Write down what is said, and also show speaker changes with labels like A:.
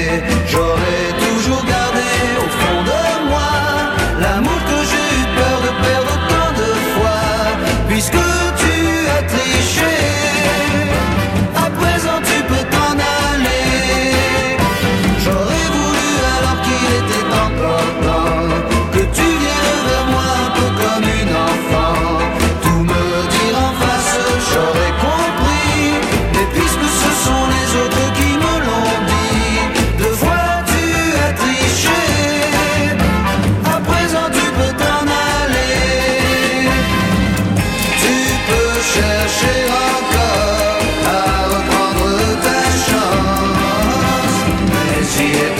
A: J'aurais toujours gardé au fond de moi l'amour que j'ai eu peur de perdre tant de fois. Puisque tu as triché, à présent tu peux t'en aller. J'aurais voulu alors qu'il était encore temps que tu viennes vers moi un peu comme une enfant. Tout me dire en face, j'aurais compris. Mais puisque ce sont les autres qui me l'ont dit, deux fois tu as triché, à présent tu peux t'en aller. Tu peux chercher encore à reprendre ta chance, mais si